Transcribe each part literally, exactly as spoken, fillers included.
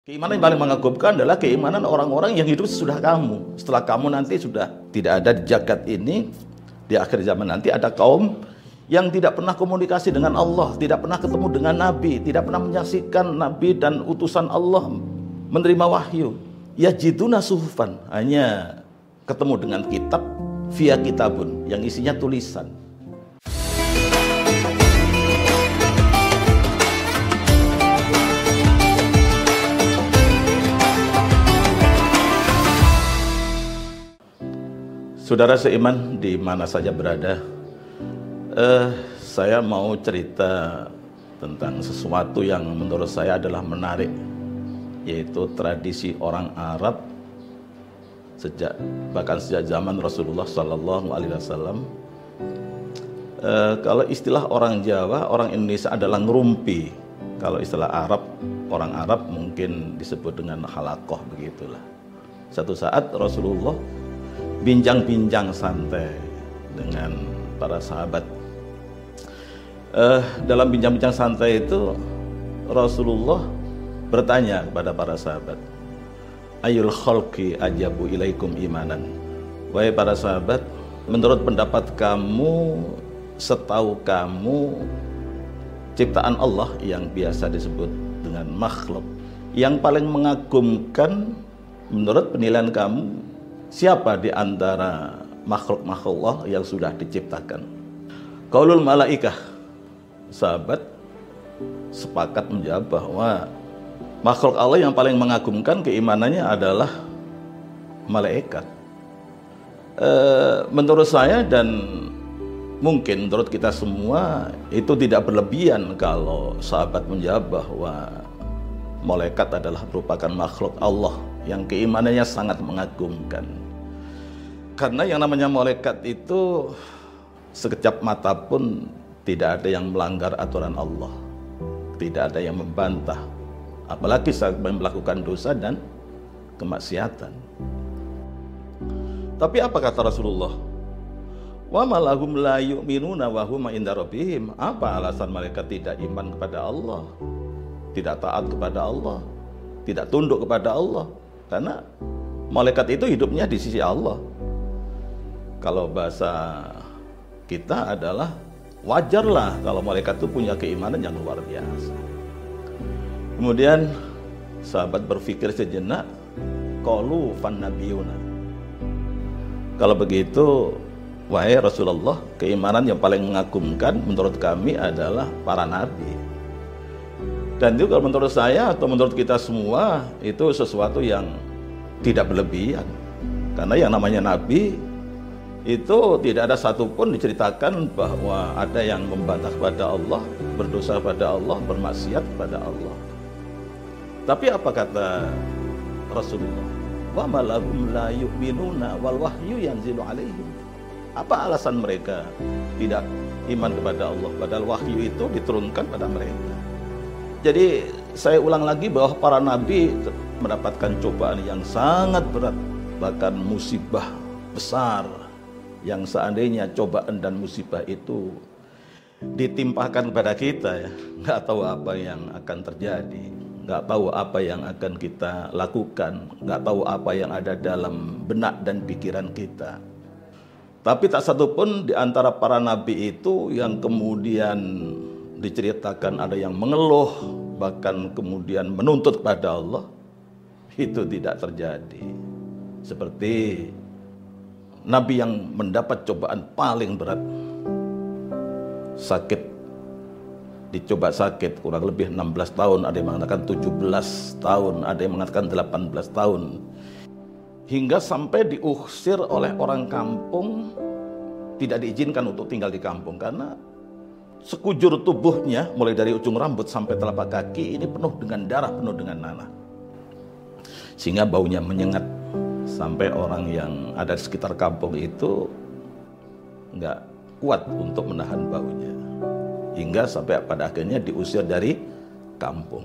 Keimanan yang paling mengagumkan adalah keimanan orang-orang yang hidup sesudah kamu. Setelah kamu nanti sudah tidak ada di jagat ini, di akhir zaman nanti ada kaum yang tidak pernah komunikasi dengan Allah, tidak pernah ketemu dengan Nabi, tidak pernah menyaksikan Nabi dan utusan Allah menerima wahyu. Yajiduna suhufan, hanya ketemu dengan kitab via kitabun yang isinya tulisan. Saudara seiman di mana saja berada, eh, saya mau cerita tentang sesuatu yang menurut saya adalah menarik, yaitu tradisi orang Arab sejak bahkan sejak zaman Rasulullah Shallallahu Alaihi Wasallam. Eh, kalau istilah orang Jawa, orang Indonesia adalah ngerumpi. Kalau istilah Arab, orang Arab mungkin disebut dengan halakoh, begitulah. Satu saat Rasulullah bincang-bincang santai dengan para sahabat. Uh, dalam bincang-bincang santai itu Rasulullah bertanya kepada para sahabat, Ayul khalqi ajabu ilaikum imanan. Wahai para sahabat, menurut pendapat kamu, setahu kamu, ciptaan Allah yang biasa disebut dengan makhluk, yang paling mengagumkan menurut penilaian kamu, siapa di antara makhluk-makhluk Allah yang sudah diciptakan? Qaulul malaikah. Sahabat sepakat menjawab bahwa makhluk Allah yang paling mengagumkan keimanannya adalah malaikat. E, menurut saya dan mungkin menurut kita semua itu tidak berlebihan kalau sahabat menjawab bahwa malaikat adalah merupakan makhluk Allah yang keimanannya sangat mengagumkan. Karena yang namanya malaikat itu sekejap mata pun tidak ada yang melanggar aturan Allah, tidak ada yang membantah, apalagi saat melakukan dosa dan kemaksiatan. Tapi apa kata Rasulullah? Wa malahum la yu'minuna wa hum inda rabbihim. Apa alasan mereka tidak iman kepada Allah, tidak taat kepada Allah, tidak tunduk kepada Allah? Karena malaikat itu hidupnya di sisi Allah. Kalau bahasa kita adalah wajarlah kalau malaikat itu punya keimanan yang luar biasa. Kemudian sahabat berpikir sejenak, qalu fan nabiyuna. Kalau begitu, wahai Rasulullah, keimanan yang paling mengagumkan menurut kami adalah para nabi. Dan itu kalau menurut saya atau menurut kita semua itu sesuatu yang tidak berlebihan. Karena yang namanya nabi itu tidak ada satupun diceritakan bahwa ada yang membantah kepada Allah, berdosa kepada Allah, bermaksiat kepada Allah. Tapi apa kata Rasulullah? Wa malahum la yu'minuna wal wahyu yanzilu alaihim. Apa alasan mereka tidak iman kepada Allah padahal wahyu itu diturunkan pada mereka? Jadi saya ulang lagi bahwa para nabi mendapatkan cobaan yang sangat berat, bahkan musibah besar, yang seandainya cobaan dan musibah itu ditimpahkan kepada kita, ya, nggak tahu apa yang akan terjadi, nggak tahu apa yang akan kita lakukan, nggak tahu apa yang ada dalam benak dan pikiran kita. Tapi tak satu pun di antara para nabi itu yang kemudian diceritakan ada yang mengeluh, bahkan kemudian menuntut kepada Allah, itu tidak terjadi. Seperti nabi yang mendapat cobaan paling berat, sakit, dicoba sakit kurang lebih enam belas tahun, ada yang mengatakan tujuh belas tahun, ada yang mengatakan delapan belas tahun, hingga sampai diusir oleh orang kampung, tidak diizinkan untuk tinggal di kampung karena sekujur tubuhnya mulai dari ujung rambut sampai telapak kaki ini penuh dengan darah, penuh dengan nanah, sehingga baunya menyengat sampai orang yang ada di sekitar kampung itu nggak kuat untuk menahan baunya, hingga sampai pada akhirnya diusir dari kampung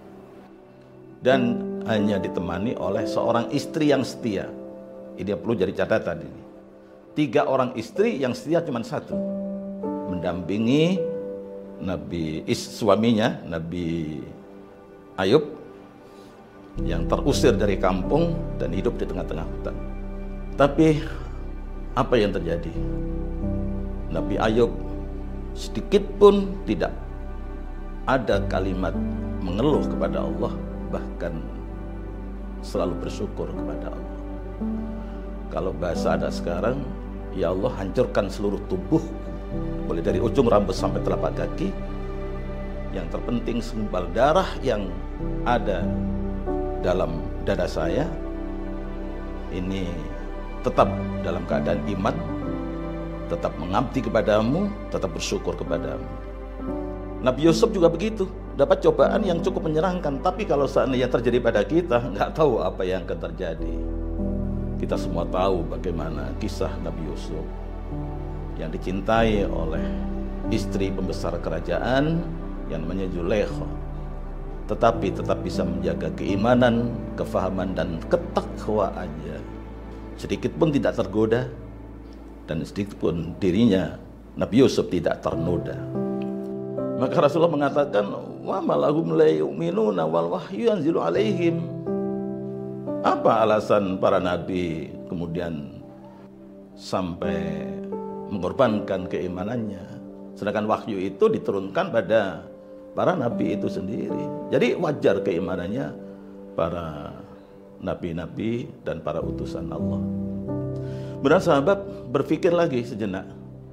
dan hanya ditemani oleh seorang istri yang setia. Ini perlu jadi catatan ini. Tiga orang istri yang setia cuma satu, mendampingi Nabi is suaminya Nabi Ayub yang terusir dari kampung dan hidup di tengah-tengah hutan. Tapi apa yang terjadi? Nabi Ayub sedikit pun tidak ada kalimat mengeluh kepada Allah, bahkan selalu bersyukur kepada Allah. Kalau bahasa ada sekarang, ya Allah hancurkan seluruh tubuh, mulai dari ujung rambut sampai telapak kaki. Yang terpenting segumpal darah yang ada dalam dada saya ini tetap dalam keadaan iman, tetap mengabdi kepadamu, tetap bersyukur kepadamu. Nabi Yusuf juga begitu, dapat cobaan yang cukup menyenangkan. Tapi kalau seandainya terjadi pada kita, nggak tahu apa yang akan terjadi. Kita semua tahu bagaimana kisah Nabi Yusuf yang dicintai oleh istri pembesar kerajaan yang namanya Zulaikha, tetapi tetap bisa menjaga keimanan, kefahaman, dan ketakwaannya. Sedikit pun tidak tergoda, dan sedikit pun dirinya Nabi Yusuf tidak ternoda. Maka Rasulullah mengatakan, wa malahum la yu'minuna wal wahyu yanzilu alaihim. Apa alasan para nabi kemudian sampai mengorbankan keimanannya, sedangkan wahyu itu diturunkan pada para nabi itu sendiri. Jadi wajar keimanannya para nabi-nabi dan para utusan Allah. Benar sahabat, berpikir lagi sejenak,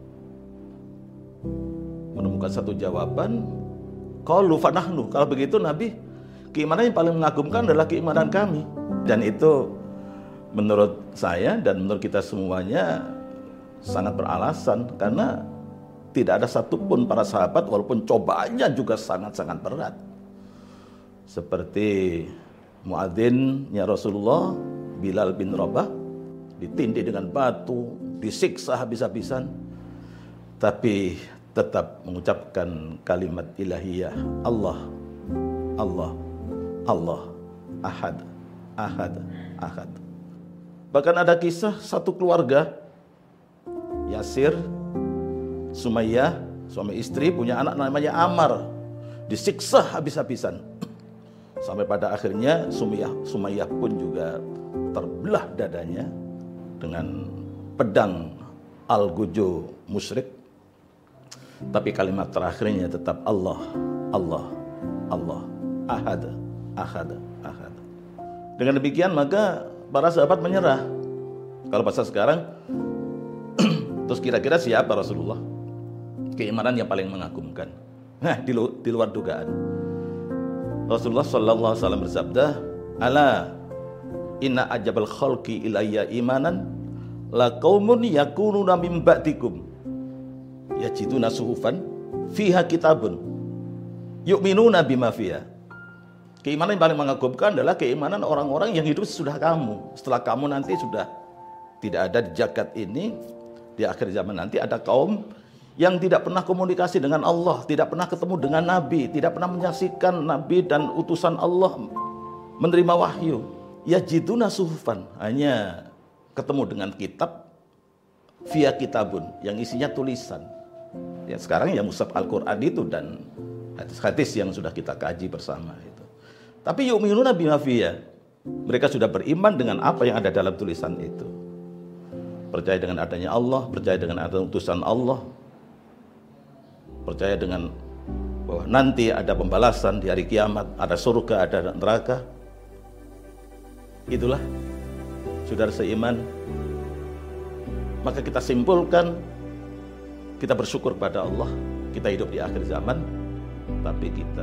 menemukan satu jawaban. Qalu fanahnu, kalau begitu Nabi, keimanan yang paling mengagumkan adalah keimanan kami. Dan itu menurut saya dan menurut kita semuanya sangat beralasan, karena tidak ada satupun para sahabat, walaupun cobaannya juga sangat-sangat berat, seperti muadzinnya Rasulullah, Bilal bin Rabah, ditindih dengan batu, disiksa habis-habisan, tapi tetap mengucapkan kalimat ilahiyah, Allah, Allah, Allah, Ahad, Ahad, Ahad. Bahkan ada kisah satu keluarga, Yasir, Sumayyah, suami istri, punya anak namanya Ammar, disiksa habis-habisan. Sampai pada akhirnya Sumayyah, Sumayyah pun juga terbelah dadanya dengan pedang Al-Gujo musyrik. Tapi kalimat terakhirnya tetap Allah, Allah, Allah, Ahad, Ahad, Ahad. Dengan demikian maka para sahabat menyerah. Kalau bahasa sekarang, terus kira-kira siapa Rasulullah? Keimanan yang paling mengagumkan. Nah, di, lu, di luar dugaan. Rasulullah Sallallahu Alaihi Wasallam bersabda, "Ala inna ajabal khalqi ilayya imanan la qaumun yakununa min ba'dikum yajiduna suhufan fiha kitabun yu'minuna bima fiha." Keimanan yang paling mengagumkan adalah keimanan orang-orang yang hidup sesudah kamu. Setelah kamu nanti sudah tidak ada di jagat ini, di akhir zaman nanti ada kaum yang tidak pernah komunikasi dengan Allah, tidak pernah ketemu dengan Nabi, tidak pernah menyaksikan Nabi dan utusan Allah menerima wahyu. Yajiduna suhufan, hanya ketemu dengan kitab, via kitabun, yang isinya tulisan. Ya, sekarang ya mushaf Al-Quran itu dan hadis-hadis yang sudah kita kaji bersama itu. Tapi yu'minuna bima fiha, mereka sudah beriman dengan apa yang ada dalam tulisan itu. Percaya dengan adanya Allah, percaya dengan adanya utusan Allah, percaya dengan bahwa nanti ada pembalasan di hari kiamat, ada surga, ada neraka. Itulah saudara seiman. Maka kita simpulkan, kita bersyukur pada Allah, kita hidup di akhir zaman, tapi kita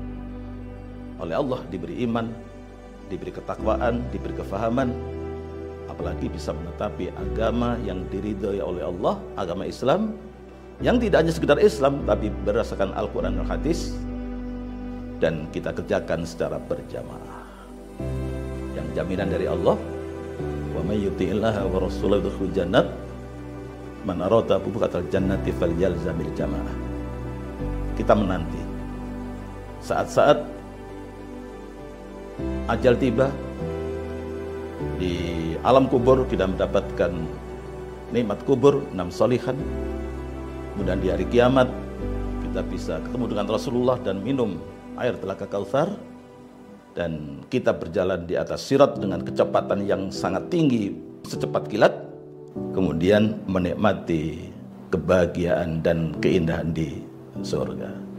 oleh Allah diberi iman, diberi ketakwaan, diberi kefahaman, apalagi bisa menetapi agama yang diridhai oleh Allah, agama Islam, yang tidak hanya sekedar Islam, tapi berdasarkan Al-Quran dan Hadis, dan kita kerjakan secara berjamaah. Yang jaminan dari Allah, wa may yuti'illaha wa rasulahu yudkhilhu jannat man arada buqatal jannati falyalzamil jamaah. Kita menanti saat-saat ajal tiba, di alam kubur kita mendapatkan nikmat kubur, enam solihan. Kemudian di hari kiamat kita bisa ketemu dengan Rasulullah dan minum air telaga Kautsar. dan kita berjalan di atas sirat dengan kecepatan yang sangat tinggi, secepat kilat, kemudian menikmati kebahagiaan dan keindahan di surga.